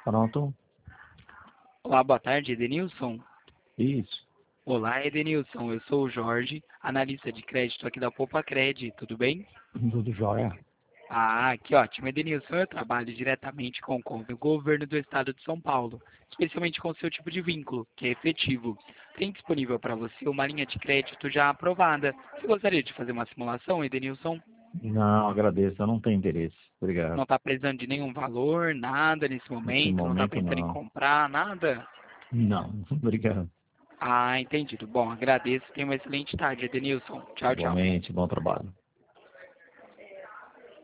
Pronto. Olá, boa tarde, Edenilson. Isso. Olá, Edenilson. Eu sou o Jorge, analista de crédito aqui da Poupa Cred. Tudo bem? Tudo jóia. Ah, que ótimo, Edenilson. Eu trabalho diretamente com o governo do estado de São Paulo, especialmente com o seu tipo de vínculo, que é efetivo. Tem disponível para você uma linha de crédito já aprovada. Você gostaria de fazer uma simulação, Edenilson? Não, agradeço. Eu não tenho interesse. Não Obrigado. está precisando de nenhum valor, nada nesse Nesse momento, não está momento, pensando em não. comprar, nada? Não. Obrigado. Ah, entendido. Bom, agradeço. Tenha uma excelente tarde, Edenilson. Tchau, tchau. Igualmente, bom trabalho.